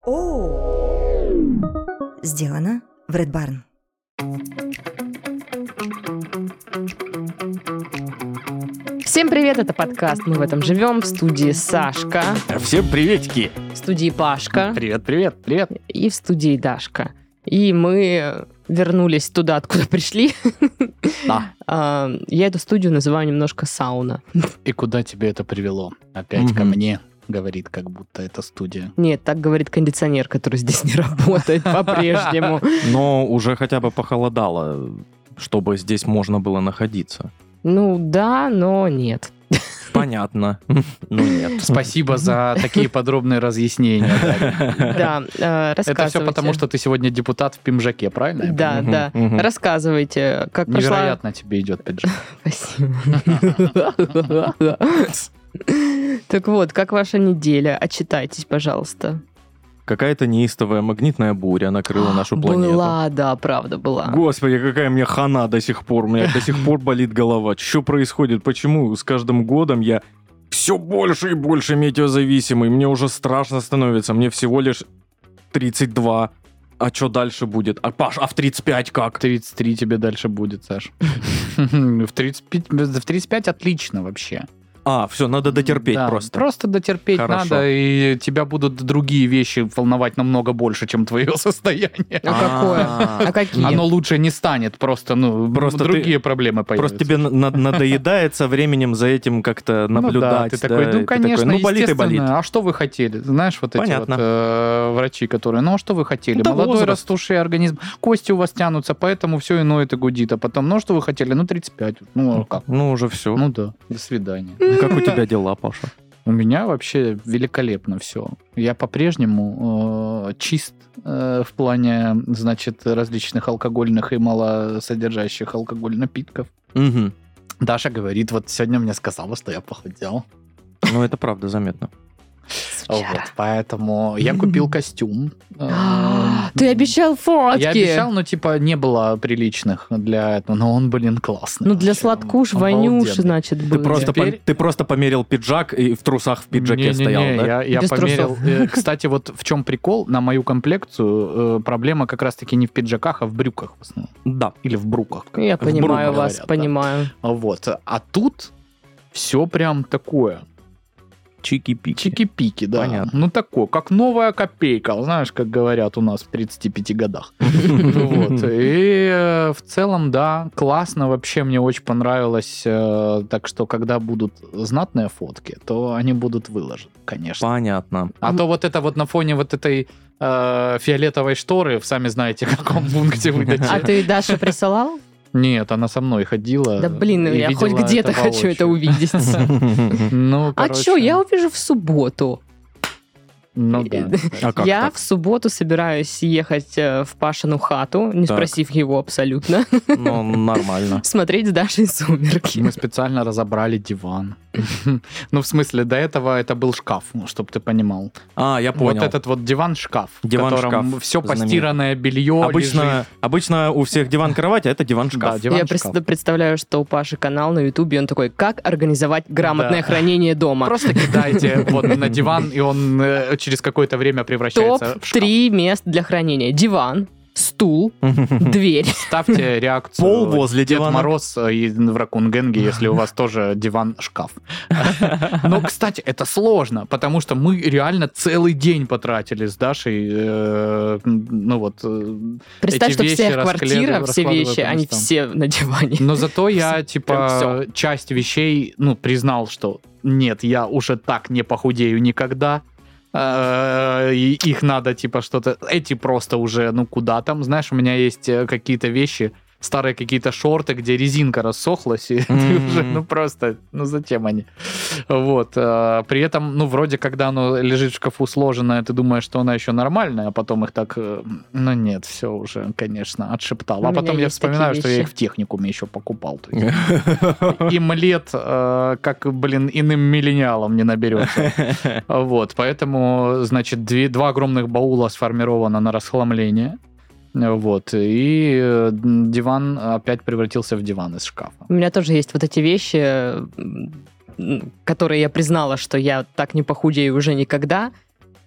Сделано в Red Barn. Всем привет, это подкаст «Мы в этом живем», в студии Сашка, Всем приветики! в студии Пашка Привет. и в студии Дашка. И мы вернулись туда, откуда пришли. Да. Я эту студию называю немножко сауна. И куда тебя это привело? Опять ко мне, говорит, как будто это студия. Нет, так говорит кондиционер, который здесь не работает по-прежнему. Но уже хотя бы похолодало, чтобы здесь можно было находиться. Ну да, но нет. Понятно. Ну нет. Спасибо за такие подробные разъяснения. Да, рассказывайте. Это все потому, что ты сегодня депутат в пиджаке, правильно? Да. Рассказывайте, как прошла... Невероятно тебе идет пиджак. Спасибо. Так вот, как ваша неделя? Отчитайтесь, пожалуйста. Какая-то неистовая магнитная буря накрыла нашу планету. Была, да, правда, была. Господи, какая мне хана до сих пор. У меня до сих пор болит голова. Что происходит? Почему с каждым годом я все больше и больше метеозависимый? Мне уже страшно становится. Мне всего лишь 32. А что дальше будет? А, Паш, а в 35 как? 33 тебе дальше будет, Саш. В 35 отлично вообще. А, все, надо дотерпеть Да, просто. Просто дотерпеть Хорошо. надо, и тебя будут другие вещи волновать намного больше, чем твое состояние. А какое? А какие? Оно лучше не станет, просто другие проблемы появятся. Просто тебе надоедает со временем за этим как-то наблюдать. Ты такой, ты конечно, такой, болит и болит. естественно, а что вы хотели? Знаешь, вот эти Понятно. вот врачи, которые, а что вы хотели? Да Молодой возраст. растущий организм, кости у вас тянутся, поэтому все и ноет и гудит, а потом, что вы хотели? 35. А как? Ну, уже все. Да, до свидания. Как у тебя дела, Паша? У меня вообще великолепно все. Я по-прежнему чист в плане, значит, различных алкогольных и малосодержащих алкоголь напитков. Угу. Даша говорит, вот сегодня мне сказала, что я похудел. Ну, это правда заметно. Вот, поэтому я купил костюм. Ты обещал фотки. Я обещал, но не было приличных для этого. Но он, классный. Ну, для вообще. сладкуш, Он Ванюши, обалденный. значит, был. Ты просто померил пиджак и в трусах в пиджаке стоял, да? Я Без померил. трусов. Кстати, вот в чем прикол, на мою комплекцию проблема как раз-таки не в пиджаках, а в брюках в основном. Да. Или в бруках. Я В бруках понимаю вас, говорят, да. понимаю. Вот. А тут все прям такое. Чики-пики. Чики-пики, да. Понятно. Ну, такое, как новая копейка, знаешь, как говорят у нас в 35 годах. Вот. И в целом, да, классно, вообще мне очень понравилось. Так что, когда будут знатные фотки, то они будут выложены, конечно. Понятно. А то вот это вот на фоне вот этой фиолетовой шторы, сами знаете, в каком пункте выдачи. А ты Даша присылал? Нет, она со мной ходила. Да блин, и я видела хоть где-то хочу это воочию. увидеть. Ну, А короче, что, я увижу в субботу. Ну да. А как Я так? в субботу собираюсь ехать в Пашину хату, не Так. спросив его абсолютно, Ну, нормально. смотреть с Дашей «Сумерки». Мы специально разобрали диван. Ну, в смысле, до этого это был шкаф, чтобы ты понимал. А, я понял. Вот этот вот диван-шкаф, в Диван-шкаф котором все знаменитый. постиранное белье лежит. Обычно у всех диван-кровать, а это диван-шкаф. Да, Я диван-шкаф. представляю, что у Паши канал на Ютубе, он такой, как организовать грамотное Да. хранение дома. Просто кидайте вот на диван, и он через какое-то время превращается в шкаф. Топ-3 мест для хранения. Диван, стул, дверь. Ставьте реакцию Пол возле Дед дивана. Мороз и в Ракун-Гэнге, если у вас тоже диван-шкаф. Но, кстати, это сложно, потому что мы реально целый день потратили с Дашей. Представь, эти что вещи вся квартира, все раскладывая вещи, по они местам. все на диване. Но зато я, Прям типа, всё. часть вещей, признал, что нет, я уже так не похудею никогда. И их надо, типа, что-то... Эти просто уже, куда там. Знаешь, у меня есть какие-то вещи, старые какие-то шорты, где резинка рассохлась, и ты уже, просто, зачем они? Вот. При этом, вроде, когда оно лежит в шкафу сложенное, ты думаешь, что она еще нормальная, а потом их так, нет, все уже, конечно, отшептал. У А меня потом я есть вспоминаю, такие что я вещи. их в техникуме еще покупал. То есть им лет, как, иным миллениалам не наберется. Вот, поэтому, значит, два огромных баула сформировано на расхламление. Вот, и диван опять превратился в диван из шкафа. У меня тоже есть вот эти вещи, которые я признала, что я так не похудею уже никогда.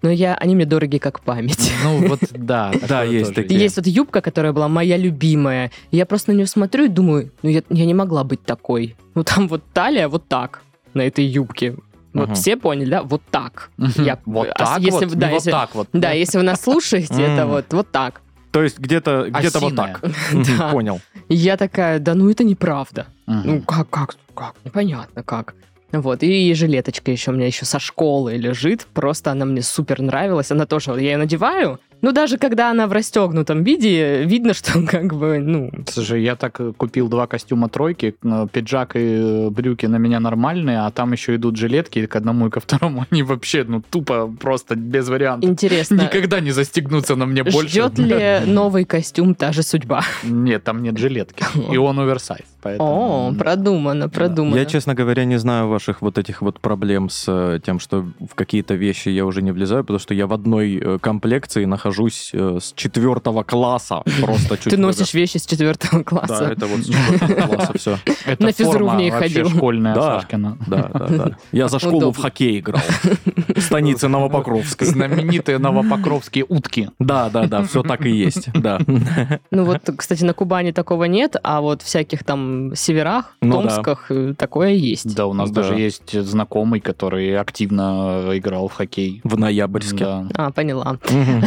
но они мне дороги как память. Ну вот, да. Да, такое есть тоже такие. Есть вот юбка, которая была моя любимая. И я просто на нее смотрю и думаю, ну я не могла быть такой. Ну там вот талия вот так на этой юбке. Вот Мгм. все поняли, да? Вот так. Я- Вот а так если вот? вы- да, Не вот если- так вот. Да, если вы нас слушаете, это Мгм. вот так. То есть где-то вот Осиная. так. Мгм, Да. Понял. И я такая, да ну это неправда. Мгм. Ну как? Непонятно как. Вот, и жилеточка еще у меня еще со школы лежит, просто она мне супер нравилась, она тоже, я ее надеваю, но даже когда она в расстегнутом виде, видно, что как бы, ну... Слушай, я так купил 2 костюма тройки, пиджак и брюки на меня нормальные, а там еще идут жилетки к одному и ко второму. Они вообще, ну, тупо, просто без вариантов. Интересно, Никогда не застегнутся на мне больше. ждет ли новый костюм та же судьба? Нет, там нет жилетки. И он оверсайз. О, Поэтому... продумано. Я, честно говоря, не знаю ваших вот этих вот проблем с тем, что в какие-то вещи я уже не влезаю, потому что я в одной комплекции нахожусь с 4 класса. Просто чуть Ты носишь вещи с 4 Да, класса. это вот с 4 класса все. Это На физру форма в ней вообще ходил. школьная Да. Сашкина. Да. Я за школу в Удобно. хоккей играл. В станице Новопокровской. Знаменитые новопокровские утки. Да, все так и есть, да. Ну вот, кстати, на Кубани такого нет, а вот всяких там северах, Ну да. Томсках такое есть. Да, у нас Да. даже есть знакомый, который активно играл в хоккей. В ноябрьске. Да. А, поняла. Мгм.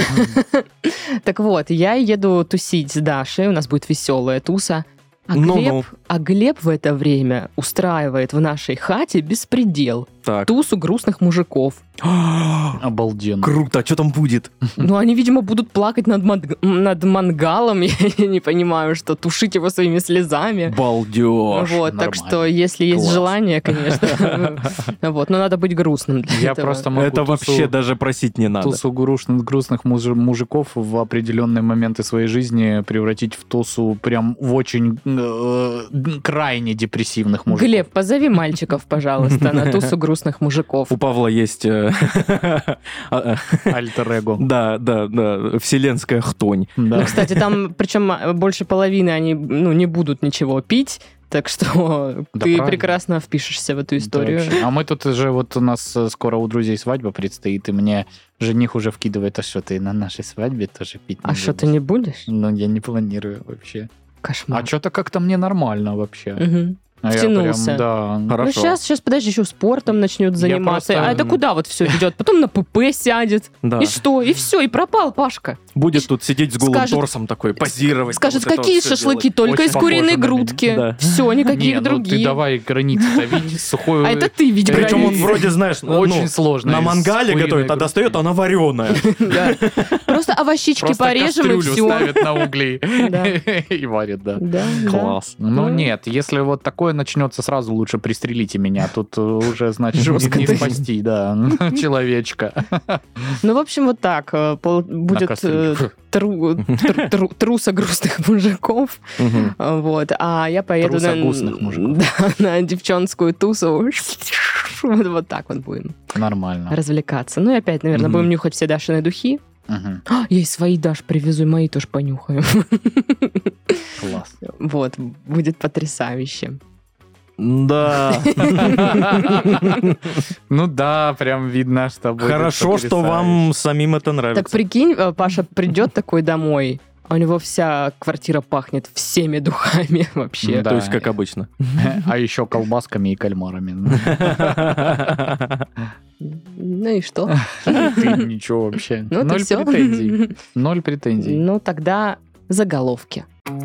Так вот, я еду тусить с Дашей, у нас будет веселая туса. Ну-ну. А Глеб в это время устраивает в нашей хате беспредел. Так. Тусу грустных мужиков. Обалденно. Круто, что там будет? Ну, они, видимо, будут плакать над мангалом. Я не понимаю, что тушить его своими слезами. Балдеж. Вот, так нормально. что, если есть Класс. желание, конечно. Вот, но надо быть грустным для Я этого. просто могу Это вообще даже просить не надо. тусу грустных мужиков в определенные моменты своей жизни превратить в тусу прям в очень крайне депрессивных мужиков. Глеб, позови мальчиков, пожалуйста, на тусу грустных мужиков. У Павла есть... Альтер-эго. Да, вселенская хтонь. Ну, Да. кстати, там, причем больше половины они, ну, не будут ничего пить, так что Да, ты правильно. прекрасно впишешься в эту Да, историю. вообще. А мы тут уже, вот у нас скоро у друзей свадьба предстоит, и мне жених уже вкидывает, а что ты на нашей свадьбе тоже пить не А что, ты будешь?» не будешь? Ну, я не планирую вообще. Кошмар. А что-то как-то мне нормально вообще. Мгм. А я Втянулся. прям, да. Ну, Хорошо. сейчас, подожди, еще спортом начнет заниматься. просто- А это куда вот все идет? Потом на ПП сядет. Да. И что? И все, и пропал Пашка. Будет тут сидеть с голым Скажет- торсом такой, позировать. Скажет, вот это какие вот всё шашлыки? делать. Только Очень из куриной похоже на меня. грудки. Да. Все, никаких Не, ну других. ты давай границы-то видишь, сухую... А это ты ведь Причем он границы. вроде, знаешь, Очень сложно. на из мангале куриной готовит, а грудки. достает, она вареная. Да. Просто овощички Просто порежем и кастрюлю все. ставит на угли Да. и варит, да. Да, да. Класс. Ну Ну. нет, если вот такое начнется, сразу лучше пристрелите меня. Тут уже, значит, Жестко не ты. спасти, да, человечка. Ну, в общем, вот так. Будет кастрюлю. труса грустных мужиков. Мгм. Вот. А я поеду Труса густных мужиков. да, на девчонскую тусу. Вот так вот будем Нормально. развлекаться. Ну и опять, наверное, Мгм. будем нюхать все Дашины духи. Мгм. А, я и свои, Даш, привезу, и мои тоже понюхаем. Класс. Вот, будет потрясающе. Да. Ну да, прям видно, что будет Хорошо, что вам самим это нравится. Так прикинь, Паша придет такой домой, а у него вся квартира пахнет всеми духами вообще. Да. То есть, как обычно. А еще колбасками и кальмарами. Ну и что? Ты ничего вообще. Ну, это Ноль всё. претензий. Ноль претензий. Ну, тогда заголовки.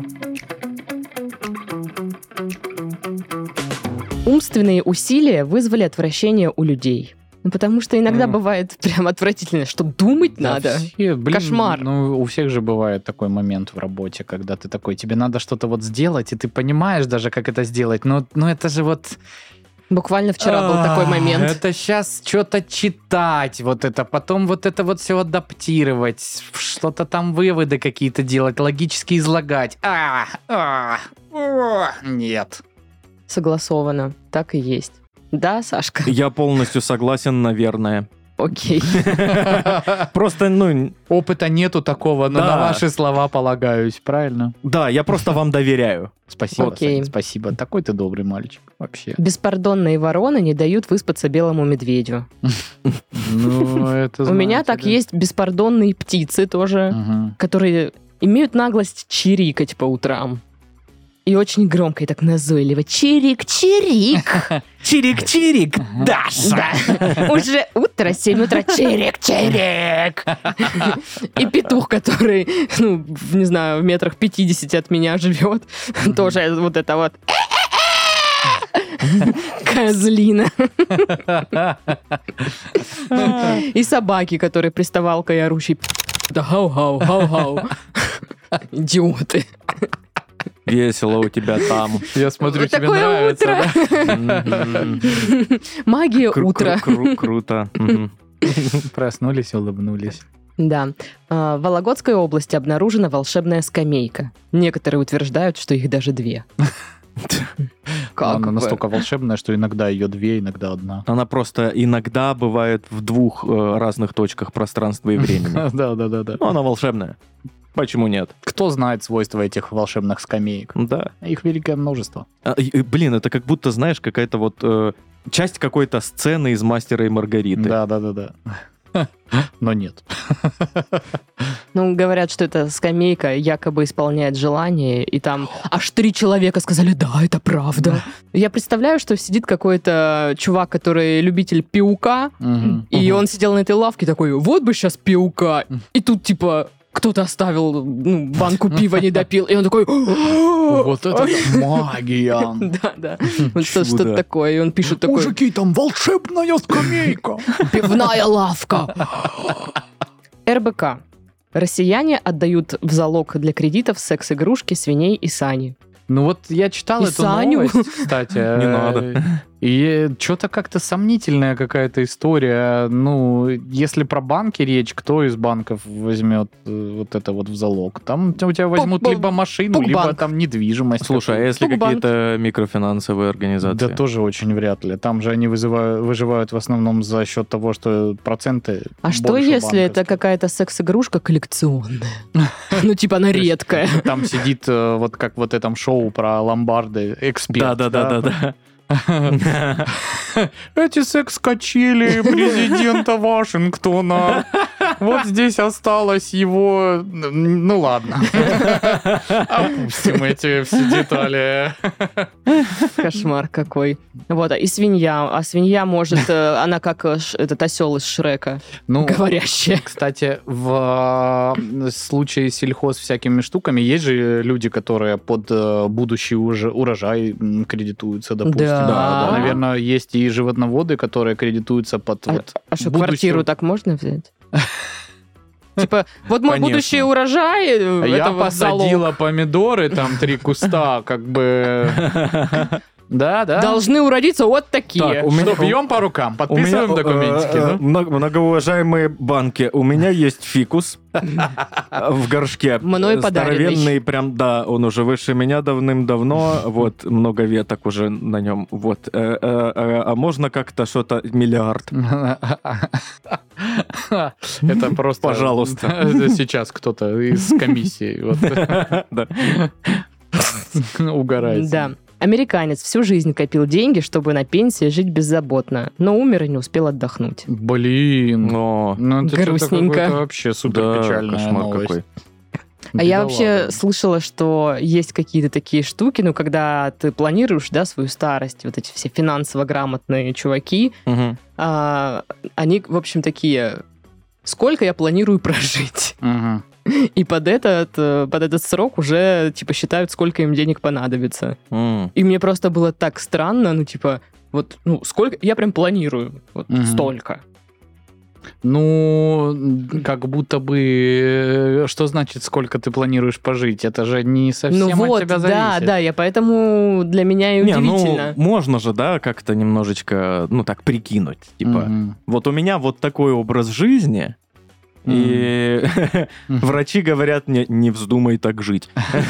Умственные усилия вызвали отвращение у людей. Ну, потому что иногда бывает прям отвратительно, что думать Да надо. все, блин, Кошмар. Ну, у всех же бывает такой момент в работе, когда ты такой, тебе надо что-то вот сделать, и ты понимаешь даже, как это сделать, но это же вот... Буквально вчера был такой момент. Это сейчас что-то читать, вот это, потом вот это вот все адаптировать, что-то там выводы какие-то делать, логически излагать. Нет. Согласовано. Так и есть. Да, Сашка? Я полностью согласен, наверное. Окей. Просто, ну, Опыта нету такого, но Да. на ваши слова полагаюсь, правильно? да, я просто вам доверяю. Спасибо, Окей. Саня, спасибо. Такой ты добрый мальчик вообще. Беспардонные вороны не дают выспаться белому медведю. Ну, это У меня знаете, так да. есть беспардонные птицы тоже, Мгм. которые имеют наглость чирикать по утрам. И очень громко и так назойливо. Чирик-чирик. Чирик-чирик, Даша! Да. Уже утро, 7 утра. Чирик-чирик. И петух, который, ну, не знаю, в метрах 50 от меня живет. Тоже вот это вот. Козлина. И собаки, которые приставалкой и орущей. Да гау-гау, гау-гау. Идиоты. Весело у тебя там. Я смотрю, Вот тебе такое нравится. утро. Мгм. Магия утра. Круто. Мгм. да? Проснулись, улыбнулись. Да. В Вологодской области обнаружена волшебная скамейка. Некоторые утверждают, что их даже 2. Как Она вы? настолько волшебная, что иногда ее 2, иногда одна. Она просто иногда бывает в 2 разных точках пространства и времени. Да. Но она волшебная. Почему нет? Кто знает свойства этих волшебных скамеек? Да. Их великое множество. Блин, это как будто, знаешь, какая-то вот часть какой-то сцены из «Мастера и Маргариты». Да. Но нет. Ну, говорят, что эта скамейка якобы исполняет желание, и там аж 3 человека сказали, да, это правда. Я представляю, что сидит какой-то чувак, который любитель пиука, Мгм. и он сидел на этой лавке такой, вот бы сейчас пиука. И тут, типа, кто-то оставил банку пива, не допил, и он такой... Вот это магия. Да. Вот Чудо. что-то такое. И он пишет такой, Мужики, там волшебная скамейка. пивная лавка. РБК. Россияне отдают в залог для кредитов секс-игрушки, свиней и сани. Ну вот я читал И эту Саню. новость, кстати. Не надо. И что-то как-то сомнительная какая-то история. Ну, если про банки речь, кто из банков возьмет вот это вот в залог? Там у тебя возьмут либо машину, либо Пукбанк. там недвижимость. Слушай, а если Пукбанк. какие-то микрофинансовые организации? Да тоже очень вряд ли. Там же они выживают в основном за счет того, что проценты А что, больше если банковских. это какая-то секс-игрушка коллекционная? Ну, типа она редкая. Там сидит вот как вот этом шоу про ломбарды эксперт. Да. Эти секс-качели президента Вашингтона. Вот здесь осталось его... Ну ладно. Опустим эти все детали. Кошмар какой. Вот, и свинья. А свинья может, она как этот осел из Шрека, Ну, говорящая. кстати, в случае с сельхоз всякими штуками есть же люди, которые под будущий урожай кредитуются, допустим. Да. Наверное, есть и животноводы, которые кредитуются под вот А что, будущую- квартиру так можно взять? Типа, вот мой Конечно. будущий урожай, Я это вот посадила залог. помидоры, там 3 куста, как бы... Да. Должны уродиться вот такие. Так, у меня- Что, бьем по рукам, подписываем документики, да? Многоуважаемые банки, у меня есть фикус в горшке. Мною подаренный. Здоровенный, прям, да, он уже выше меня давным-давно, вот, много веток уже на нем, вот. А можно как-то что-то, миллиард? Это просто... Пожалуйста. Это сейчас кто-то из комиссии вот, Да. угорает. Да. Американец всю жизнь копил деньги, чтобы на пенсии жить беззаботно, но умер и не успел отдохнуть. Блин. Но... Ну, это Грустненько. что-то какое-то вообще супер Да, печальная кошмар новость. какой. А я Бедолага. вообще слышала, что есть какие-то такие штуки, ну, когда ты планируешь, да, свою старость, вот эти все финансово грамотные чуваки, Мгм. они, в общем, такие, сколько я планирую прожить? Мгм. И под этот срок уже, типа, считают, сколько им денег понадобится. М. И мне просто было так странно, ну, типа, вот, ну, сколько, я прям планирую, вот, Мгм. столько. Ну, как будто бы... Что значит, сколько ты планируешь пожить? Это же не совсем Ну от вот, тебя да, зависит. да, я поэтому для меня и Не, удивительно. ну, можно же, да, как-то немножечко, ну, так, прикинуть. Типа, Мгм. вот у меня вот такой образ жизни, И врачи говорят мне, не вздумай так жить.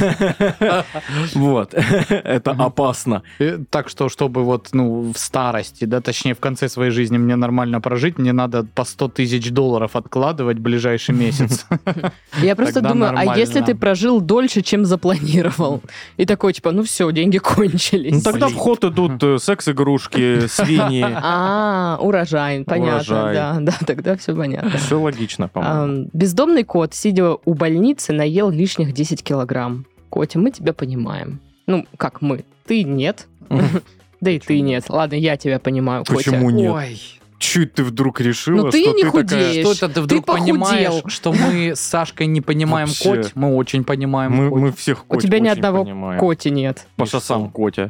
Вот. Это опасно. Так что, чтобы вот, ну, в старости, да, точнее, в конце своей жизни мне нормально прожить, мне надо по $100 тысяч откладывать в ближайший месяц. Я просто Тогда думаю, а нормально. если ты прожил дольше, чем запланировал? И такой, типа, ну все, деньги кончились. Ну, тогда в ход идут секс-игрушки, свиньи. Урожай, понятно, Урожай. да, тогда все понятно. Все логично, по-моему. Бездомный кот, сидя у больницы, наел лишних 10 килограмм. Котя, мы тебя понимаем. Ну, как мы? Ты нет. Да и ты нет. Ладно, я тебя понимаю, Котя. Почему нет? Ой, Чуть ты вдруг решила, Ну, ты что не ты такая... худеешь. что это ты вдруг похудел. понимаешь, что мы с Сашкой не понимаем Вообще. коть? Мы очень понимаем коть. Мы всех У Коть тебя ни очень одного понимаем. коти нет. По И что? шосам Котя.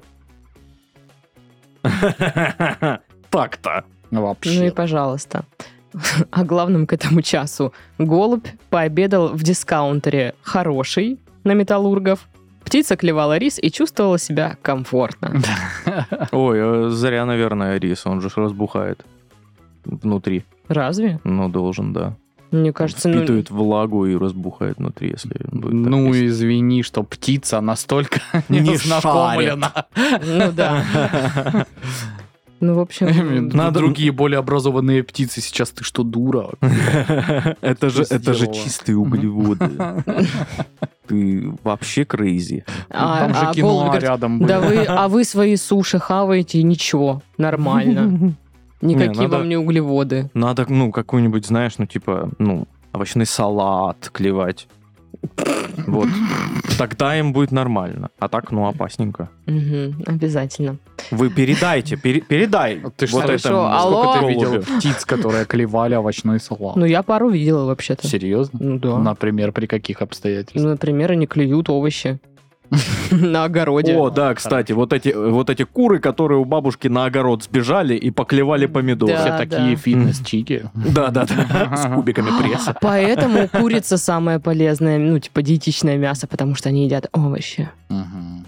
Так-то. Ну и Вообще. пожалуйста. О главном к этому часу. Голубь пообедал в дискаунтере хороший на Металлургов. Птица клевала рис и чувствовала себя комфортно. Ой, зря, наверное, рис. Он же ж разбухает внутри. Разве? Ну, должен, да. Мне кажется, ну... Впитывает влагу и разбухает внутри, если будет так Ну, есть. извини, что птица настолько Не не знакомлена. Ну да. Ну, в общем... Надо- Другие более образованные птицы сейчас. Ты что, дура? Это же сделала? чистые углеводы. Ты вообще крейзи. Там же Голубь кино говорит, рядом да было. вы свои суши хаваете, ничего, нормально. Никакие надо- вам не углеводы. Надо, ну, какую-нибудь, знаешь, ну, типа, ну, овощной салат клевать. Вот. Тогда им будет нормально. А так, ну, опасненько. Мгм, обязательно. Вы передайте, передай. Ты ж вот хорошо, этому алло? Сколько ты голубю. видел птиц, которые клевали овощной салат? Ну, я пару видела вообще-то. Серьезно? Ну да. Например, при каких обстоятельствах? Ну, например, они клюют овощи на огороде. О, да, кстати, вот эти куры, которые у бабушки на огород сбежали и поклевали помидоры. Да. Все такие фитнес-чики. Да, с кубиками пресса. Поэтому курица самое полезное, ну, типа диетичное мясо, потому что они едят овощи. Мгм.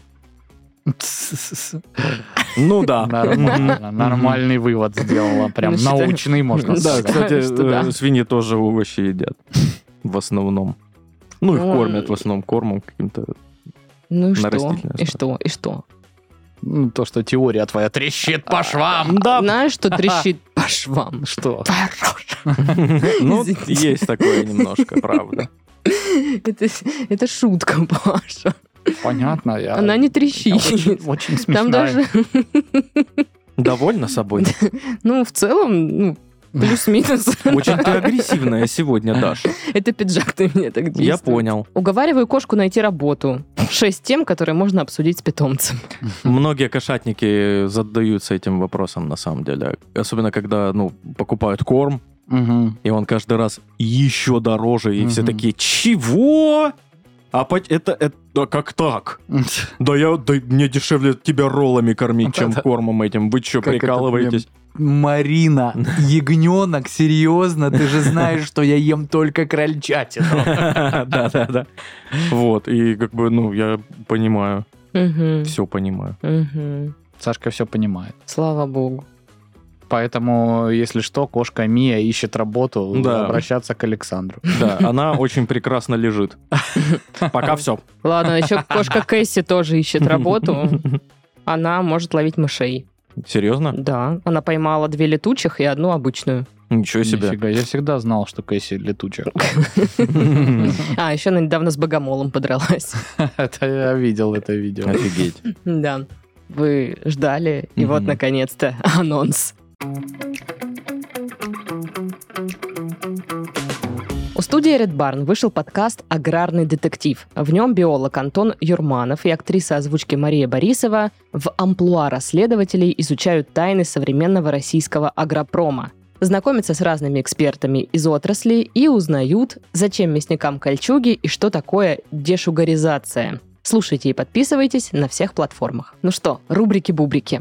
Ну да. Нормально, нормальный вывод сделала. Прям Ну, считаю- научный, можно Да, сказать. кстати, что да. свиньи тоже овощи едят. В основном. Ну, их Ну, кормят в основном кормом каким-то. Ну и На что? растительной И основе. что? И что? Ну, то, что теория твоя трещит по швам. Да, Знаешь, что трещит по швам? Что? ну, Извините. есть такое немножко, правда. Это шутка, Паша. Понятно. Она не трещит. Очень Там смешная. даже, Довольна собой? ну, в целом, ну, плюс-минус. Очень ты агрессивная сегодня, Даша. Это пиджак на меня так действует. Я понял. Уговариваю кошку найти работу. 6 тем, которые можно обсудить с питомцем. Многие кошатники задаются этим вопросом, на самом деле. Особенно, когда, ну, покупают корм, Мгм. и он каждый раз еще дороже, и все Мгм. такие, чего? Это как так? Да мне дешевле тебя роллами кормить, чем Да-да. кормом этим. Вы что, Как это прикалываетесь? Марина, ягненок, серьезно? Ты же знаешь, что я ем только крольчатину. Да. Вот, и как бы, ну, я понимаю, Мгм. все понимаю. Мгм. Сашка все понимает. Слава богу. Поэтому, если что, кошка Мия ищет работу, Да. обращаться к Александру. Да, она очень прекрасно лежит. Пока все. Ладно, еще кошка Кэсси тоже ищет работу. Она может ловить мышей. Серьезно? Да, она поймала 2 летучих и 1 обычную. Ничего себе. Нифига, я всегда знал, что Кэсси летучая. А, еще она недавно с богомолом подралась. Это я видел это видео. Офигеть. Да. Вы ждали, и вот, Мгм. наконец-то, анонс. У студии Red Barn вышел подкаст «Аграрный детектив». В нем биолог Антон Юрманов и актриса озвучки Мария Борисова в амплуа расследователей изучают тайны современного российского агропрома. Знакомятся с разными экспертами из отрасли и узнают, зачем мясникам кольчуги и что такое дешугаризация. Слушайте и подписывайтесь на всех платформах. Ну что, рубрики-бубрики.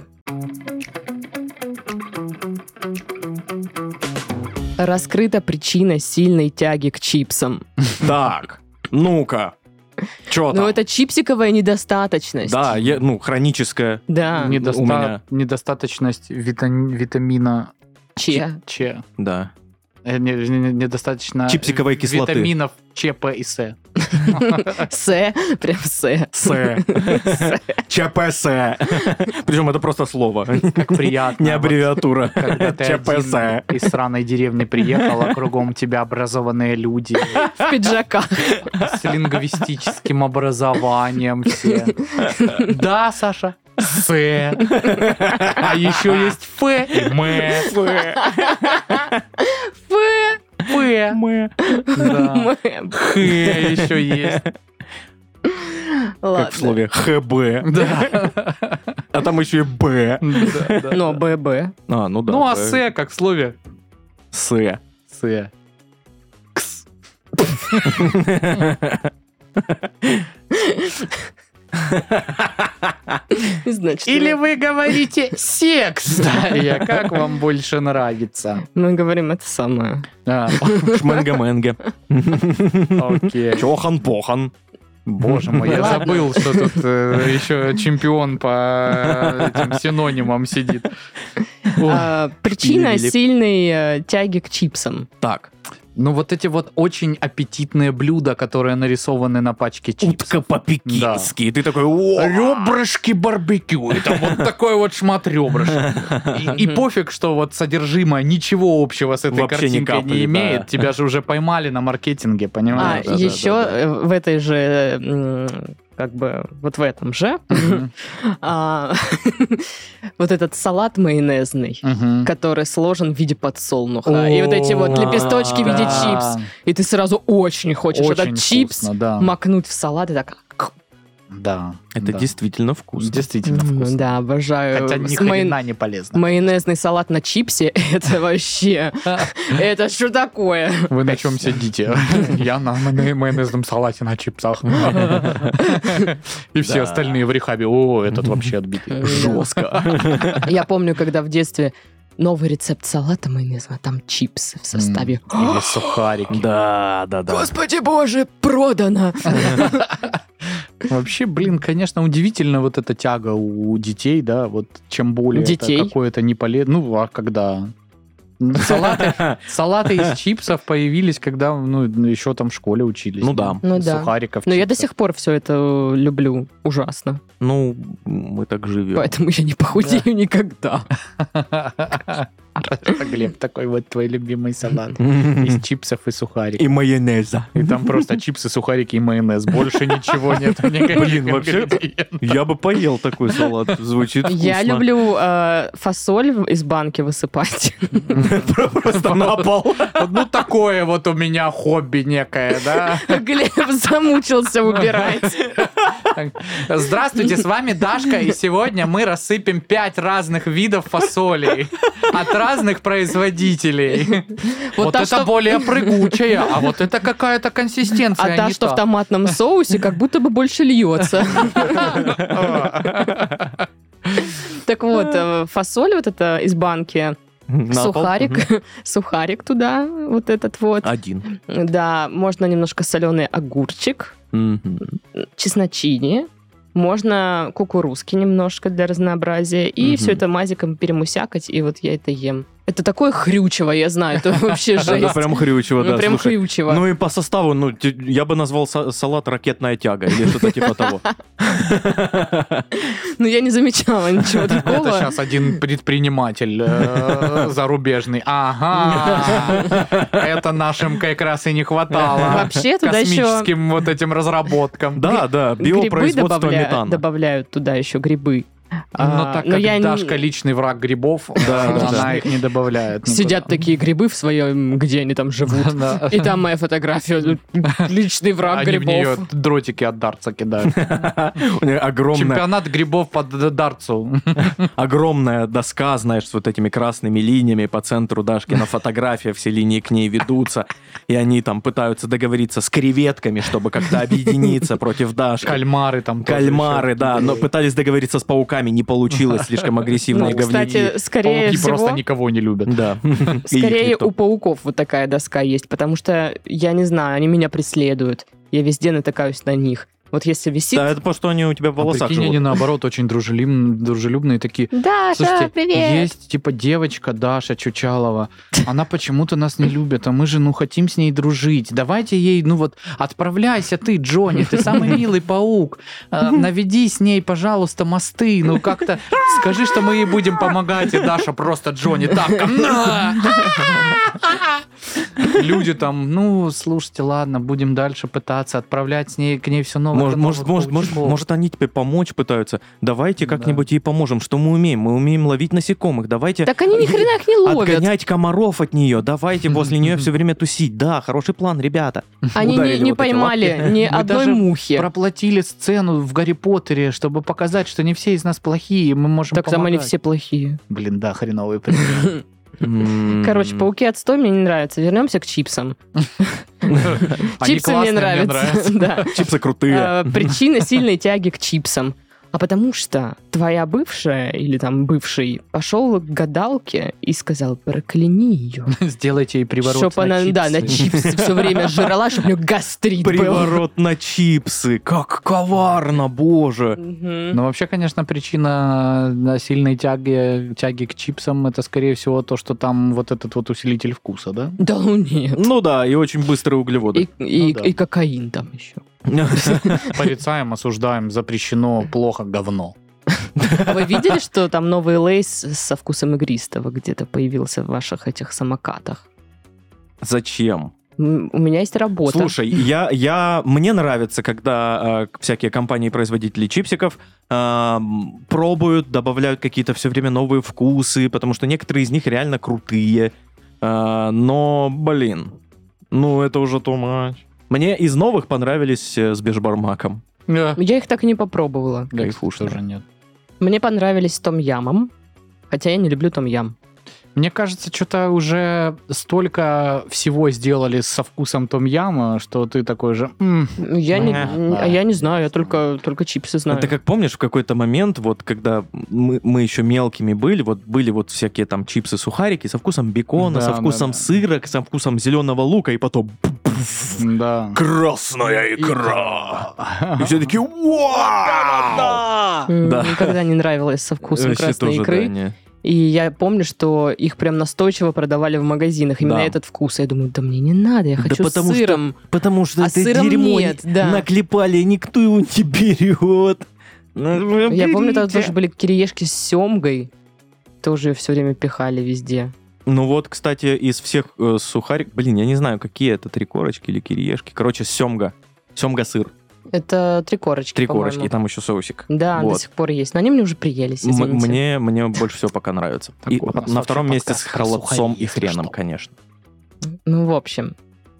Раскрыта причина сильной тяги к чипсам. Так, ну-ка. Че Но там? это чипсиковая недостаточность. Да, хроническая. Да. у меня. Недостаточность витамина Че. Че. Да. недостаточно Чипсиковой кислоты. витаминов Ч, П и С. Прям С. ЧПС. Причем это просто слово. Как приятно. Не аббревиатура. Когда ты ЧПС. один из сраной деревни приехал, а кругом тебя образованные люди В пиджаках. с лингвистическим образованием все. Да, Саша? С. А еще есть Ф и М. П. Да. Х еще есть. Как в слове ХБ. Да. А там еще и Б. Но ББ. Ну да. Ну, а Б. С как в слове С. С. Кс. Значит, Или вы говорите секс. Дарья, как вам больше нравится? мы говорим это самое. Шменга-менга. Окей. Чохан-похан. Боже мой, я Ладно. забыл, что тут еще чемпион по этим синонимам сидит. Причина Велик. сильной тяги к чипсам. Так. Ну, вот эти вот очень аппетитные блюда, которые нарисованы на пачке чипсов. Утка по-пекински. И ты такой, о, Ребрышки барбекю. Это вот такой вот шмат ребрышек. И пофиг, что вот содержимое ничего общего с этой Вообще ни картинкой капли, не да. имеет. Тебя же уже поймали на маркетинге, понимаешь? Еще в этой же, как бы, вот в этом же, Мгм. вот этот салат майонезный, Мгм. который сложен в виде подсолнуха. И вот эти вот лепесточки в виде Да. чипс. И ты сразу очень хочешь Очень этот чипс вкусно, да. макнуть в салат и так... Да. это да. действительно вкусно. Действительно вкусно. Да, обожаю. Хотя ни С майон- хрена не полезно. Майонезный салат на чипсе, это вообще... Это что такое? Вы на чем сидите? Я на майонезном салате на чипсах. И все Да. остальные в рехабе. О, этот вообще отбитый. Жестко. Я помню, когда в детстве новый рецепт салата майонезного, там чипсы в составе. Или сухарики. Да. Господи боже, продано! Вообще, блин, конечно, удивительно вот эта тяга у детей, да, вот чем более Детей? это какое-то не полезно. Ну, а когда... Салаты из чипсов появились, когда, еще там в школе учились. Ну да. Ну да. Сухариков, Но я до чипсов. сих пор все это люблю ужасно. Ну, мы так живем. Поэтому я не похудею никогда. Глеб, такой вот твой любимый салат из чипсов и сухариков. И майонеза. И там просто чипсы, сухарики и майонез. Больше ничего нет. Блин, вообще, я бы поел такой салат. Звучит вкусно. Я люблю фасоль из банки высыпать. Просто на пол. Ну, такое вот у меня хобби некое, да? Глеб замучился убирать. Здравствуйте, с вами Дашка, и сегодня мы рассыпем 5 разных видов фасолей от разных производителей. Вот та, это что- более прыгучая, а вот это какая-то консистенция А та, не что в та. томатном соусе, как будто бы больше льется. Так вот, фасоль вот эта из банки, На пол. Мгм. сухарик туда, вот этот вот. Один. Да, можно немножко соленый огурчик, Мгм. чесночини, можно кукурузки немножко для разнообразия, и Мгм. все это мазиком перемусякать, и вот я это ем. Это такое хрючево, я знаю, это вообще Это жесть. прям хрючево, Ну, да. прям слушай. хрючево. Ну и по составу, я бы назвал салат «Ракетная тяга» или что-то типа того. Ну, я не замечала ничего Это такого. сейчас один предприниматель зарубежный. Ага, это нашим как раз и не хватало. Вообще туда еще Космическим вот этим разработкам. Да, грибы биопроизводство метана. добавляют туда еще грибы. Но так но как я не- Дашка личный враг грибов, Да. она их не добавляет. Сидят никуда. такие грибы в своем, где они там живут. Да. И там моя фотография. Личный враг Они в нее грибов. дротики от дартса кидают. У нее Чемпионат грибов под дартсу. огромная доска, знаешь, с вот этими красными линиями по центру Дашкина фотография, все линии к ней ведутся, и они там пытаются договориться с креветками, чтобы как-то объединиться против Дашки. Кальмары там. тоже Кальмары, еще. да, но пытались договориться с пауками, не получилось, слишком агрессивные Ну, говнюки. кстати, скорее Пауки просто всего, никого не любят. Да. И их скорее никто. у пауков вот такая доска есть, потому что, я не знаю, они меня преследуют. Я везде натыкаюсь на них. Вот если висит... Да, это потому, что они у тебя в волосах Прикинь, они живут. наоборот очень дружелюбные такие. Даша, Слушайте, привет! есть типа девочка Даша Чучалова, она почему-то нас не любит, а мы же, хотим с ней дружить. Давайте ей, отправляйся ты, Джонни, ты самый милый паук, наведи с ней, пожалуйста, мосты, как-то скажи, что мы ей будем помогать, и Даша просто Джонни тапком. Люди там, слушайте, ладно, будем дальше пытаться отправлять к ней все новое. Может, они тебе помочь пытаются. Давайте как-нибудь ей поможем. Что мы умеем? Мы умеем ловить насекомых. Давайте Так они ни хрена их не ловят. отгонять комаров от нее. Давайте возле нее все время тусить. Да, хороший план, ребята. Они Ударили не вот эти поймали ни Мы одной даже мухи. проплатили сцену в Гарри Поттере, чтобы показать, что не все из нас плохие, мы можем Так там они помогать. все плохие. Блин, да, хреновый пример. Короче, пауки отстой мне не нравятся. Вернемся к чипсам. Они Чипсы мне классные, нравятся. Да. Чипсы крутые. Причина сильной тяги к чипсам. А потому что твоя бывшая или там бывший пошел к гадалке и сказал, прокляни ее. Сделайте ей приворот Чтоб она, на чипсы все время жрала, чтобы у нее гастрит был. Приворот на чипсы. Как коварно, боже. Мгм. Но вообще, конечно, причина сильной тяги к чипсам, это, скорее всего, то, что там вот этот вот усилитель вкуса, да? Да ну нет. Ну да, и очень быстрые углеводы. И да. кокаин там еще. Порицаем, осуждаем, запрещено, плохо, говно. А вы видели, что там новый лейс со вкусом игристого где-то появился в ваших этих самокатах? Зачем? У меня есть работа. Слушай, мне нравится, когда всякие компании-производители чипсиков пробуют, добавляют какие-то все время новые вкусы, потому что некоторые из них реально крутые. Но, блин, это уже too much. Мне из новых понравились с бешбармаком. Я их так и не попробовала. Кайфушно. Тоже нет. Мне понравились с том-ямом, хотя я не люблю том-ям. Мне кажется, что-то уже столько всего сделали со вкусом том-яма, что ты такой же... Я не знаю, я только чипсы знаю. Ты как помнишь, в какой-то момент, вот когда мы еще мелкими были вот всякие там чипсы-сухарики со вкусом бекона, Да, со вкусом да. сыра, со вкусом зеленого лука, и потом Да. красная икра. И все такие, вау! Да. Никогда не нравилось со вкусом Вообще красной тоже, икры. да, не. И я помню, что их прям настойчиво продавали в магазинах. Именно Да. этот вкус. Я думаю, да мне не надо, я хочу с потому что- сыром. Потому что А это сыром дерьмо нет, да. наклепали, и никто его не берет. Я помню, там тоже были кириешки с семгой. Тоже все время пихали везде. Ну вот, кстати, из всех сухарик... Блин, я не знаю, какие это, 3 корочки или кириешки. Короче, семга. Семга-сыр. Это 3 корочки, 3 корочки, и по-моему. там еще соусик. Да, Вот. до сих пор есть. Но они мне уже приелись, извините. Мне больше всего пока нравится. И Такой у нас на втором вообще месте с подкаст про холодцом сухари, и если хреном, что. конечно. Ну, в общем,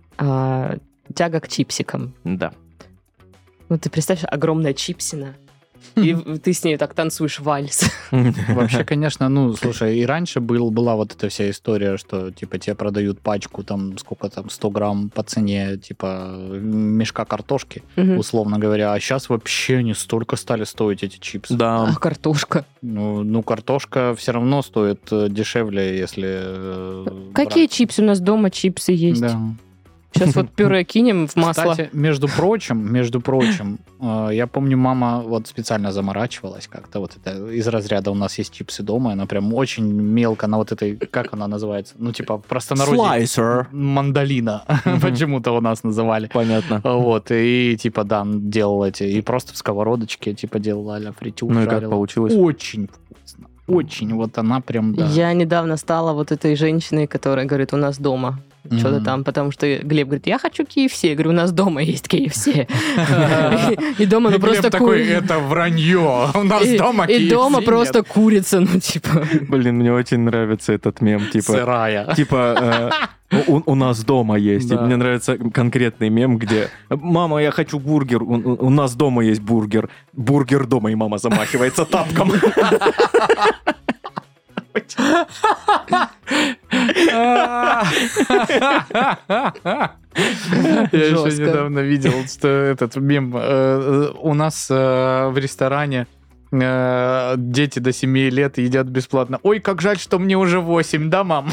тяга к чипсикам. Да. Ну, ты представь, огромная чипсина, и ты с ней так танцуешь вальс. Вообще, конечно, слушай, и раньше была вот эта вся история, что, типа, тебе продают пачку, там, сколько там, 100 грамм по цене, типа, мешка картошки, Мгм. условно говоря. А сейчас вообще не столько стали стоить эти чипсы. А Да. картошка? Ну, картошка все равно стоит дешевле, если... Какие чипсы? У нас дома чипсы есть. Да. Сейчас вот пюре кинем в масло. Кстати, между прочим, я помню, мама вот специально заморачивалась как-то вот это из разряда у нас есть чипсы дома, и она прям очень мелко на вот этой, как она называется? Ну, типа, в простонародье Слайсер. мандолина почему-то у нас называли. Понятно. Вот, и типа, да, делал эти, и просто в сковородочке, типа, делал а-ля фритюр, Ну и как жарил. получилось? Очень вкусно. Очень, вот она прям, да. Я недавно стала вот этой женщиной, которая говорит, у нас дома что-то Мгм. там, потому что Глеб говорит, я хочу KFC. Я говорю, у нас дома есть KFC. И дома, ну просто это вранье, у нас дома И дома KFC просто курица, ну типа. Блин, мне очень нравится этот мем. нет. Типа, Сырая. у нас дома есть. И Да. мне нравится конкретный мем, где «Мама, я хочу бургер, у нас дома есть бургер». Бургер дома, и мама замахивается тапком. Я еще Жестко. недавно видел, что этот мем у нас в ресторане дети до 7 лет едят бесплатно. Ой, как жаль, что мне уже 8, да, мам?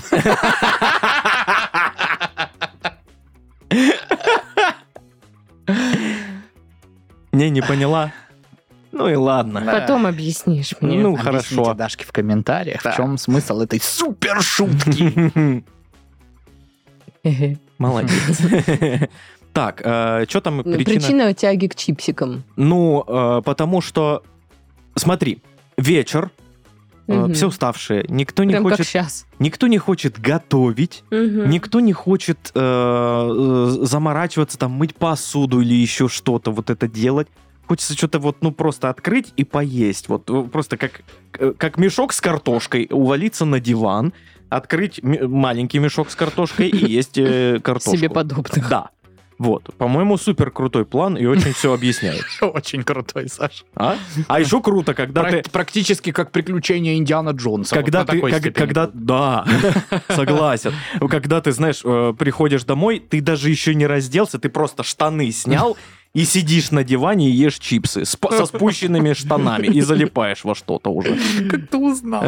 Не поняла? Ну и ладно. Потом объяснишь мне. Ну, Объясните хорошо. Дашке в комментариях, Да. в чем смысл этой супер шутки. Хе-хе. Молодец. Так, что там причина? Причина тяги к чипсикам. Ну, потому что, смотри, вечер, Мгм. все уставшие, никто не Прям как хочет, сейчас. никто не хочет готовить, никто не хочет заморачиваться, там, мыть посуду или еще что-то, вот это делать. Хочется что-то вот, ну, просто открыть и поесть. Вот просто как мешок с картошкой, увалиться на диван, открыть маленький мешок с картошкой и есть картошку. Себе подобных. Да. Вот. По-моему, супер крутой план и очень все объясняет. Очень крутой, Саша. А еще круто, когда ты... Практически как приключения Индиана Джонса. Когда вот на ты, такой степени. когда, да, согласен. Когда ты, знаешь, приходишь домой, ты даже еще не разделся, ты просто штаны снял и сидишь на диване и ешь чипсы со спущенными штанами и залипаешь во что-то уже. Как ты узнал?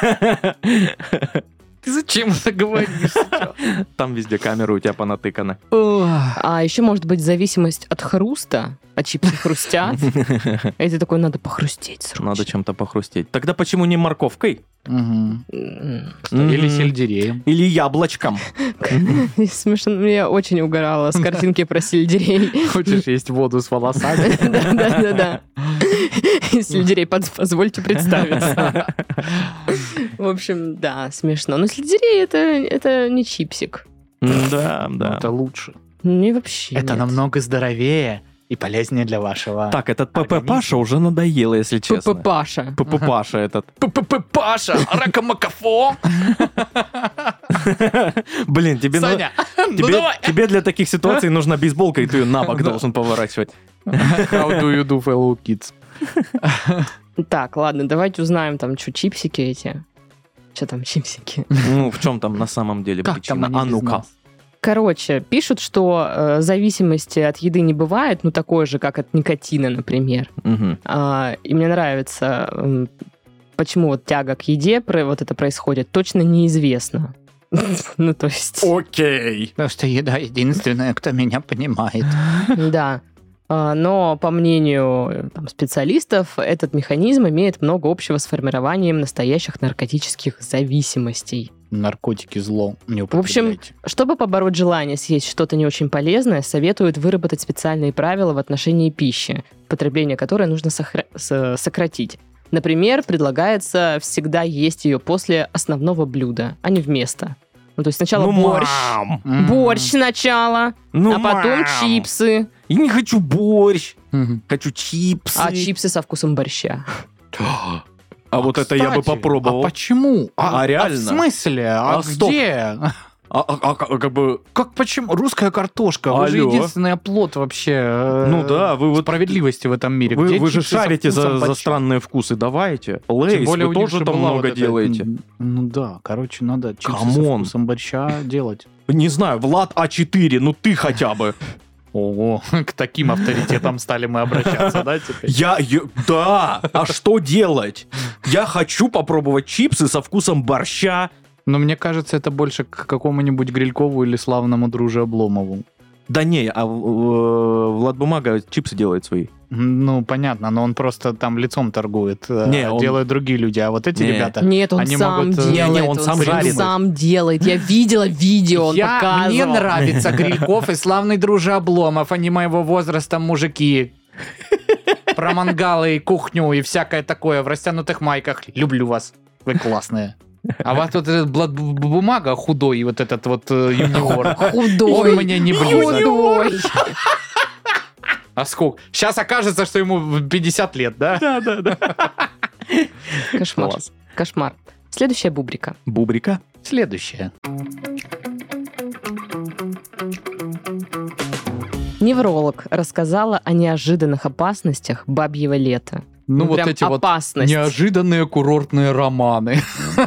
Ты зачем это говоришь? Там везде камеры у тебя понатыканы. А еще может быть зависимость от хруста, а чипсы хрустят. И ты такой, надо похрустеть срочно. Надо чем-то похрустеть. Тогда почему не морковкой? Мгм. М. Или Мгм. сельдереем. Или яблочком. Смешно, я очень угорала с картинки про сельдерей. Хочешь есть воду с волосами? Да. Сельдерей, позвольте представиться. В общем, да, смешно. Но сельдерей это не чипсик. Да, Ну, да. это лучше. Не вообще. Это нет. намного здоровее и полезнее для вашего... Так, этот ПП организм. Паша уже надоело, если честно. ПП Паша. ПП Паша этот. ППП Паша, ракомакафо. Блин, тебе надо... Саня, ну давай. Тебе для таких ситуаций нужна бейсболка, и ты ее на бок должен поворачивать. How do you do, fellow kids? Так, ладно, давайте узнаем там, что чипсики эти. Что там чипсики? Ну, в чем там на самом деле Как причина? там они А без ну-ка. нас? Короче, пишут, что зависимости от еды не бывает, ну, такое же, как от никотина, например. Мгм. И мне нравится, почему вот тяга к еде, вот это происходит, точно неизвестно. Ну, то есть, Окей. Потому что еда единственная, кто меня понимает. да. Но, по мнению там, специалистов, этот механизм имеет много общего с формированием настоящих наркотических зависимостей. Наркотики зло. Не В общем, употребляйте. чтобы побороть желание съесть что-то не очень полезное, советуют выработать специальные правила в отношении пищи, потребление которой нужно сократить. Например, предлагается всегда есть ее после основного блюда, а не вместо. Ну, то есть сначала Ну, борщ. мам. Борщ сначала, Ну, а потом мам. чипсы. Я не хочу борщ. Мгм. Хочу чипсы. А чипсы со вкусом борща. А вот это я бы Кстати, попробовал. А почему? А реально? в смысле? А стоп. где? Как бы... Как почему? Русская картошка. Вы же Алло. единственный оплот вообще Ну да, вы вот... справедливости в этом мире. Где Вы же чипсы со шарите вкусом за борща? странные вкусы. Давайте. Тем Лейс, более вы у них тоже же там была много вот эта- делаете. Ну да, короче, надо чипсы со Камон. вкусом борща делать. Не знаю, Влад А4, ну ты хотя бы. Ого, к таким авторитетам стали мы обращаться, да, теперь? Да, а что делать? Я хочу попробовать чипсы со вкусом борща. Но мне кажется, это больше к какому-нибудь Грилькову или славному друже Обломову. Да не, а Влад Бумага чипсы делает свои. Ну, понятно, но он просто там лицом торгует. Не, он- Делают другие люди, а вот эти Не. ребята... Нет, он Они сам могут, делает. Не, он сам жарит. сам делает. Я видела видео, он показывал. Мне нравится Грильков и славный друже Обломов, они моего возраста мужики. Про мангалы и кухню и всякое такое в растянутых майках. Люблю вас. Вы классные. А вот этот бумага худой, вот этот вот юниор. Худой. Он мне не блюдо. Худой. А сколько? Сейчас окажется, что ему 50 лет, да? Да. Кошмар. Класс. Кошмар. Следующая бубрика. Бубрика. Следующее. Невролог рассказала о неожиданных опасностях бабьего лета. Ну, вот прям эти вот опасность. неожиданные курортные романы.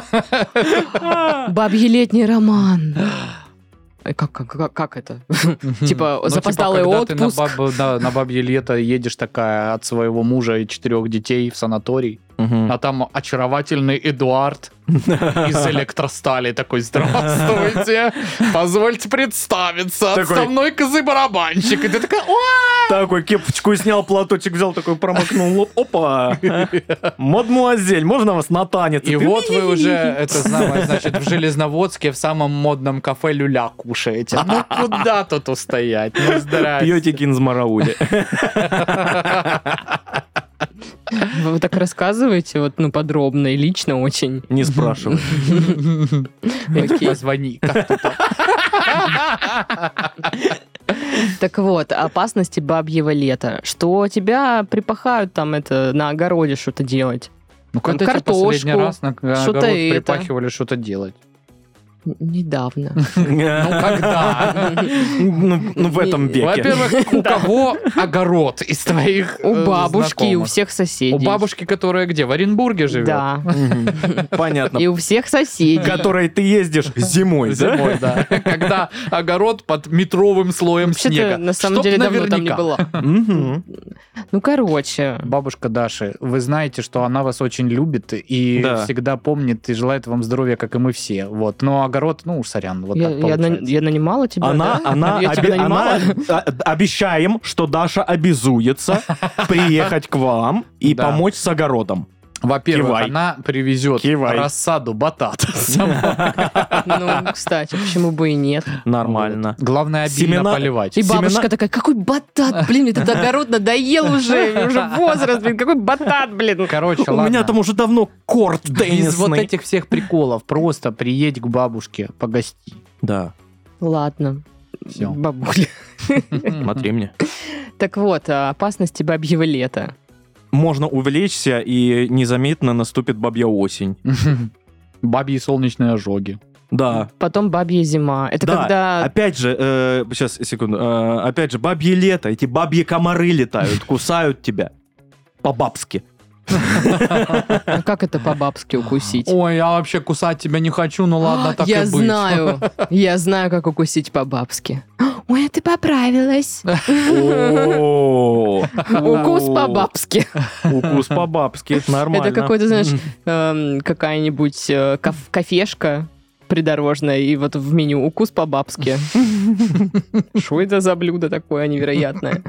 Бабье летний роман. Как это? Типа, запоздалый когда ты отпуск. на бабье лето едешь такая от своего мужа и 4 детей в санаторий, а там очаровательный Эдуард из электростали такой: здравствуйте, позвольте представиться, Такой- отставной козы-барабанщик. И ты такая: ой! Такой кепочку снял, платочек взял, такой промокнул лоб. Опа! Мадмуазель, можно вас на танец? И Ты- вот вы уже, это самое, значит, в Железноводске в самом модном кафе люля кушаете. Ну куда тут устоять? Ну здрасте. Пьете кинзмараули. Вы так рассказываете, вот, ну, подробно и лично очень. Не спрашивай. Окей. Позвони. Как ты там? Так вот, опасности бабьего лета. Что тебя припахают там это на огороде что-то делать. Ну Там когда тебя последний картошку, раз на что-то огород это. припахивали что-то делать? Недавно. Когда? Ну, в этом веке. Во-первых, у кого огород из твоих У бабушки и у знакомых? всех соседей. У бабушки, которая где? В Оренбурге живет? Да. Мгм. Понятно. И у всех соседей. Которой ты ездишь зимой, да? Зимой, да. Когда огород под метровым слоем снега. Вообще-то, на самом Чтоб деле, давно там не наверняка. была. Мгм. Ну, короче. Бабушка Даши, вы знаете, что она вас очень любит и Да. всегда помнит и желает вам здоровья, как и мы все. Вот. Но огород, ну, сорян, вот так Я получается. я нанимала тебя, Она да? Я тебя нанимала? обещаем, что Даша обязуется приехать к вам и Да. помочь с огородом. Во-первых, Кивай. она привезет Кивай. рассаду батат сама. Ну, кстати, почему бы и нет? Нормально. Главное, обильно Семена- поливать. И бабушка Семена- такая: какой батат, блин, мне этот огород надоел уже возраст, блин, какой батат, блин. Короче, У ладно. меня там уже давно корт Из вот теннисный. этих всех приколов просто приедь к бабушке, погости. Да, Ладно, Всё. бабуля. смотри мне. Так вот, опасности бабьего лета. Можно увлечься, и незаметно наступит бабья осень. Бабьи солнечные ожоги. Да. Потом бабья зима. Это Да, когда... опять же, сейчас, секунду, опять же, бабье лето, эти бабьи комары летают, кусают тебя по-бабски. А как это по-бабски укусить? Ой, я вообще кусать тебя не хочу, ну ладно, так и Я быть. я знаю, как укусить по-бабски. Ой, а ты поправилась. О, Укус по-бабски. Укус по-бабски, нормально. Это какой-то, знаешь, какая-нибудь кафешка придорожная, и вот в меню укус по-бабски. Что это за блюдо такое невероятное?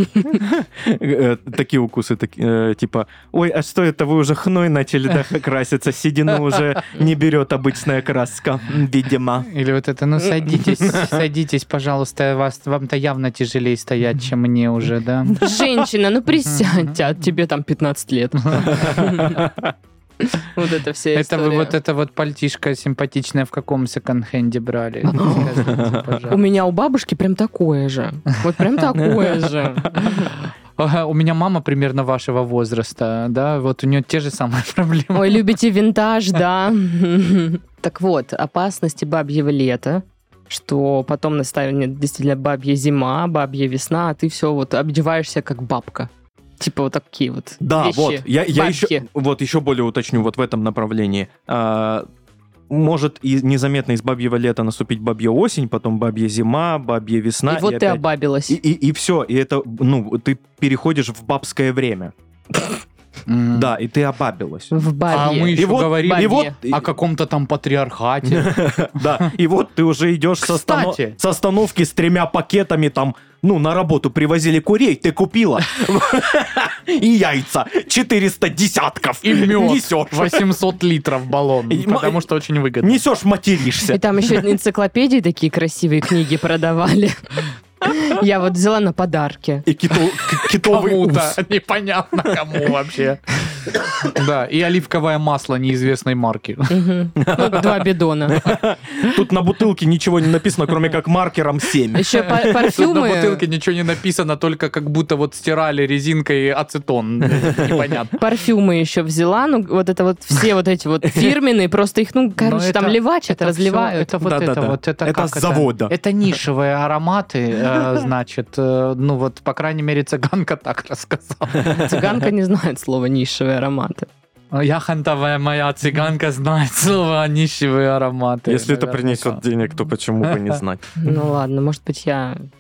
Такие укусы, типа, ой, а что это, вы уже хной начали краситься, седину уже не берет обычная краска, видимо. Или вот это, ну садитесь, пожалуйста, вам-то явно тяжелее стоять, чем мне уже, да? Женщина, ну присядьте, а тебе там 15 лет. Вот это вся Это история. вы вот это вот пальтишко симпатичное в каком секонд-хенде брали? Скажите, У пожалуйста. меня у бабушки прям такое же. Вот прям такое же. Ага, у меня мама примерно вашего возраста, да, вот у нее те же самые проблемы. Ой, любите винтаж, да? Так вот, опасности бабьего лета, что потом настанет действительно бабья зима, бабья весна, а ты все вот обдеваешься как бабка. Типа вот такие вот Да, вещи. вот, я бабки. еще более уточню вот в этом направлении. Может и незаметно из бабьего лета наступить бабья осень, потом бабья зима, бабья весна. И вот ты опять- обабилась. И все, и это, ну, ты переходишь в бабское время. М. Да, и ты обабилась. В А бабье. мы еще вот- говорили бабье. И вот, о каком-то там патриархате. да, и вот ты уже идешь Кстати. с остановки с 3 пакетами там, ну, на работу привозили курей, ты купила. И яйца, 400 десятков. И мед. Несешь. 800 литров баллон, И потому что очень выгодно. Несешь, И материшься. там еще энциклопедии такие красивые книги продавали. Я вот взяла на подарки. И китовый Кому-то, ус. непонятно кому вообще. Да, и оливковое масло неизвестной марки. Мгм. Ну, 2 бидона. Тут на бутылке ничего не написано, кроме как маркером 7. Еще Тут на парфюмы. бутылке ничего не написано, только как будто вот стирали резинкой ацетон. Непонятно. Парфюмы еще взяла, ну вот это вот все вот эти вот фирменные, просто их, ну, короче, там левачат, разливают. Это вот Да-да-да. это вот, это Это как с завода. Это нишевые ароматы, значит, ну вот, по крайней мере, цыганка так рассказала. Цыганка не знает слова нишевые ароматы. Яхонтовая моя цыганка знает слово нишевые ароматы. Если это Наверняка. принесет денег, то почему бы не знать? Ну ладно, может быть, я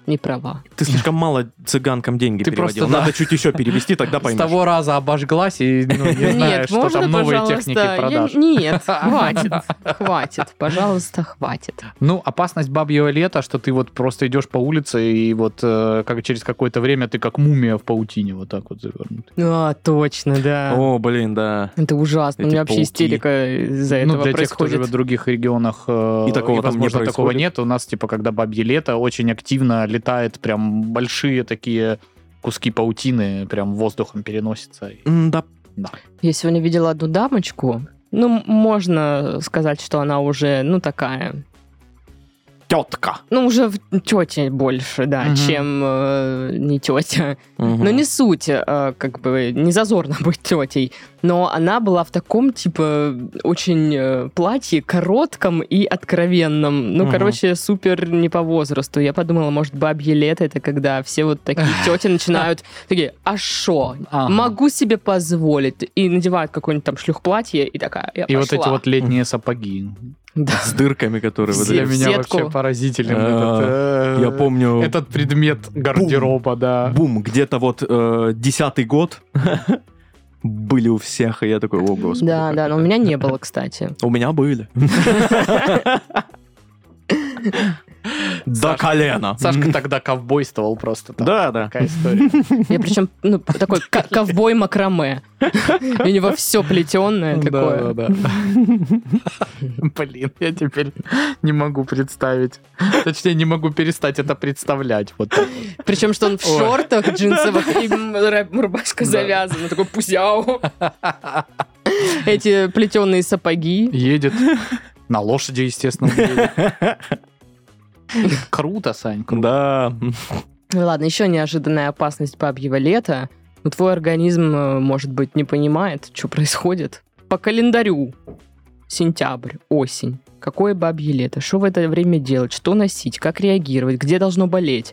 не права. Ты слишком мало цыганкам деньги Ты переводил. просто, да. Надо чуть еще перевести, тогда С поймешь. того раза обожглась и не знаешь, что можно, там новые пожалуйста? техники продаж. Нет, хватит, пожалуйста, хватит. Ну, опасность бабьего лета, что ты вот просто идешь по улице, и вот как через какое-то время ты как мумия в паутине вот так вот завернут. Точно, да. О, блин, да. Это ужасно. У Эти меня вообще пауки. истерика из-за Ну, этого для тех, кто происходит. живет в других регионах, И такого там не возможно, такого происходит. нет. У нас, типа, когда бабье лето, очень активно летает прям большие такие куски паутины, прям воздухом переносятся. Да. Я сегодня видела одну дамочку. Ну, можно сказать, что она уже, такая... Тетка. уже в тете больше, да, Мгм. чем не тетя. Но не суть, как бы, не зазорно быть тетей. Но она была в таком, типа, очень платье коротком и откровенном. Ну, Мгм. короче, супер не по возрасту. Я подумала, может, бабье лето — это когда все вот такие тети начинают такие, а шо? Ага. Могу себе позволить. И надевают какое-нибудь там шлюхплатье, и такая, я И вот пошла. эти вот летние сапоги. Да. С дырками, которые... вот Для эти. меня сетку. вообще поразителен Я помню... этот предмет гардероба, да. Бум, где-то вот 10-й год были у всех, и я такой, о, господи. Да, как да, это. но у меня не было, кстати. У меня были. До Сашка- колена. Сашка тогда ковбойствовал просто. Там. Да, да. Такая история. Я причем, такой ковбой макраме. У него все плетеное такое. Да. Блин, я теперь не могу представить. Точнее, не могу перестать это представлять. Вот так вот. Причем, что он в Ой. шортах джинсовых и рубашка Да. завязана. Такой пузяу. Эти плетеные сапоги. Едет. На лошади, естественно, он едет. Круто, Сань, круто. Да. Ладно, еще неожиданная опасность бабьего лета. Ну, твой организм, может быть, не понимает, что происходит. По календарю. Сентябрь, осень. Какое бабье лето? Что в это время делать? Что носить? Как реагировать? Где должно болеть?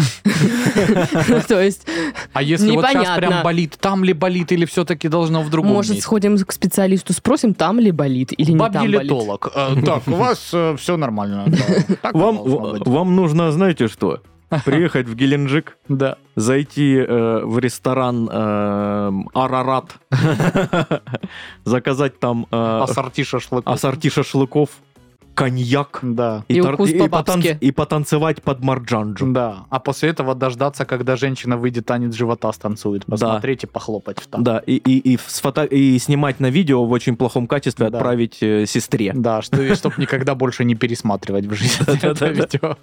То есть, А если вот сейчас непонятно. прям болит, там ли болит, или все-таки должно в другом может, месте? сходим к специалисту, спросим, там ли болит или не там болит. Бабьелетолог. Так, у вас все нормально. да. Так должно быть. Вам нужно, знаете что? Приехать в Геленджик, Да. зайти в ресторан Арарат, заказать там Ассорти шашлыков. ассорти шашлыков, коньяк Да. И укус по-бабски. и потанцевать под марджанджу. Да. А после этого дождаться, когда женщина выйдет, танец живота станцует. Посмотреть и похлопать в танц. Да, и снимать на видео в очень плохом качестве, Да. отправить сестре. Да, чтоб никогда больше не пересматривать в жизни это видео.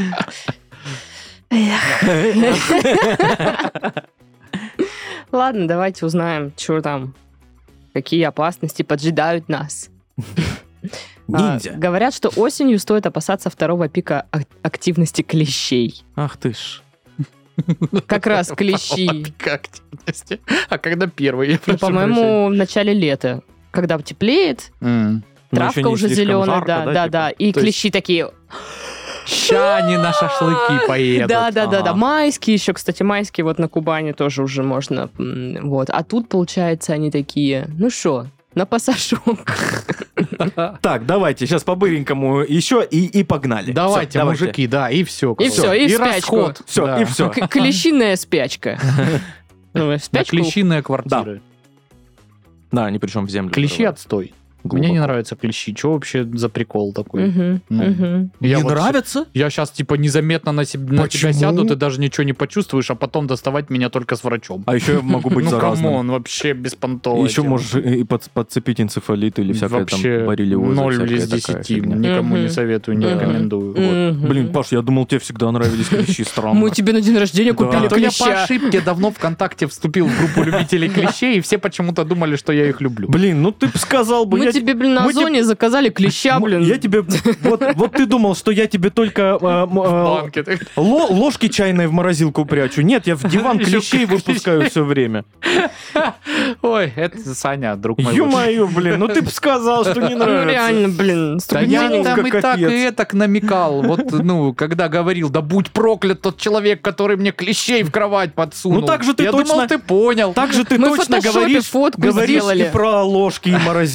Ладно, давайте узнаем, что там, какие опасности поджидают нас. Ниндзя. Говорят, что осенью стоит опасаться второго пика активности клещей. Ах ты ж. Как раз клещи. Пика активности. А когда первый? Я Ну, прошу по-моему, в начале лета, когда теплеет, прощения. Но травка еще не уже слишком зеленая, жарко, да, типа? и То есть- клещи такие. Ща они на шашлыки поедут. Да. Ага. Майские еще, кстати, майские вот на Кубани тоже уже можно. Вот. А тут, получается, они такие, ну что, на пассажок. Так, давайте, сейчас по-быренькому еще и погнали. Давайте, Всё, мужики, да, и все. И всё, и в спячку. расход. Все, да. и все. Клещиная спячка. Ну, Да, спячку. клещиные квартиры. Да, они причем в землю. Клещи зарывают. отстой. Глубоко. Мне не нравятся клещи. Что вообще за прикол такой? Мгм, Ну, мгм. Я Не вот нравится? Я сейчас типа незаметно на тебя Почему? сяду, ты даже ничего не почувствуешь, а потом доставать меня только с врачом. А еще я могу быть Ну заразным. камон, вообще беспонтовая Еще тема. можешь и подцепить энцефалит или всякая Вообще там боррелиоза. 0 всякая из такая 10. фигня. Никому не Мгм. советую, не Мгм. рекомендую. Вот. Мгм. Блин, Паш, я думал, тебе всегда нравились клещи, странно. Мы тебе на день рождения Да. купили А то я по клеща. ошибке давно ВКонтакте вступил в группу любителей клещей, и все почему-то думали, что я их люблю. Блин, ну ты бы сказал бы. Мы я тебе, блин, на мы тебе- Озоне заказали клеща, блин. Я тебе... Вот ты думал, что я тебе только Банки. ложки чайные в морозилку прячу. Нет, я в диван Ещё клещей выпускаю все время. Ой, это Саня, друг мой. лучший. Ё-моё, блин, ну ты бы сказал, что не Ну нравится. реально, блин, Да столько я денег. там и капец. так, и этак намекал. Вот, ну, когда говорил, да будь проклят тот человек, который мне клещей в кровать подсунул. Ну так же ты я точно- думал, ты понял. Так же ты Мы в точно фотошопе говоришь, фотку говоришь сделали. и про ложки и морозилку.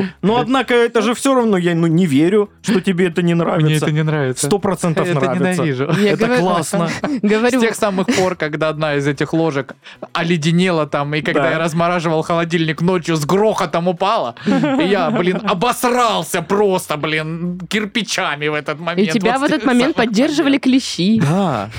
Но однако это же все равно, я не верю, что тебе это не Мне нравится. это не нравится. 100% Я это нравится. ненавижу. Я Это говорю- классно. Говорю, С тех самых пор, когда одна из этих ложек оледенела там, и когда Да. я размораживал холодильник ночью, с грохотом упала, и я, обосрался просто, кирпичами в этот момент. и тебя Вот в с этот тех момент самых поддерживали клещи. Да.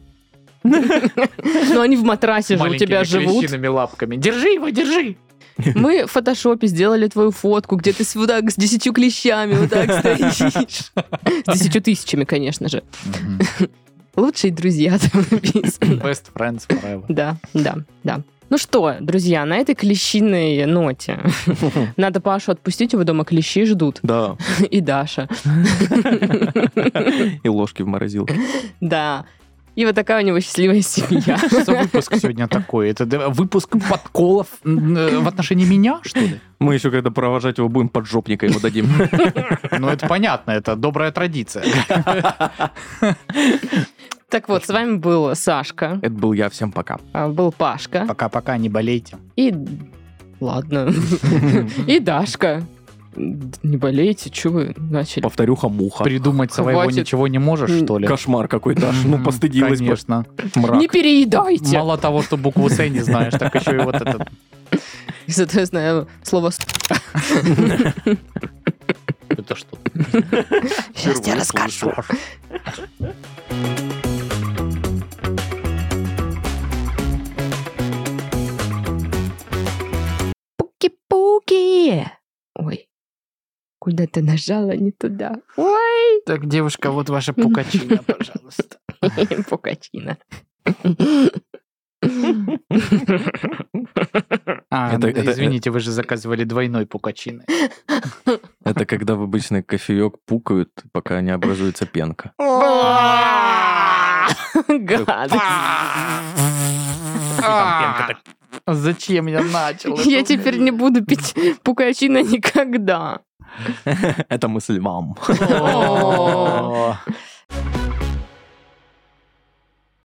Но они в матрасе же у маленькими тебя живут. клещиными лапками. Держи его, держи! Мы в фотошопе сделали твою фотку, где ты вот так с 10 клещами вот так стоишь. С 10 тысячами, конечно же. Лучшие друзья там написано. Best friends forever. Да. Ну что, друзья, на этой клещиной ноте надо Пашу отпустить, его дома клещи ждут. Да. И Даша. И ложки в морозилке. Да. И вот такая у него счастливая семья. Что за выпуск сегодня такой? Это выпуск подколов в отношении меня, что ли? Мы еще когда провожать его будем, поджопника ему дадим. Ну, это понятно, это добрая традиция. Так вот, с вами был Сашка, Это был я, всем пока. был Пашка Пока-пока, не болейте. и... Ладно. И Дашка. Не болейте, что вы начали? Повторюха, муха. Придумать своего Хватит. ничего не можешь, что ли? Кошмар какой-то аж. Ну, постыдилась бы. Конечно. Мрак. Не переедайте. Мало того, что букву С не знаешь, так еще и вот этот. И, соответственно, слово Это что? Сейчас тебе Впервые расскажу. слышу. Пуки-пуки. Ой, куда ты нажала не туда. Ой, Так, девушка, вот ваша пукачина, пожалуйста. пукачина. Извините, вы же заказывали двойной пукачины. Это когда в обычный кофеек пукают, пока не образуется пенка. Гадость. Зачем я начал? Я теперь не буду пить пукачина никогда. Это мысль вам. О.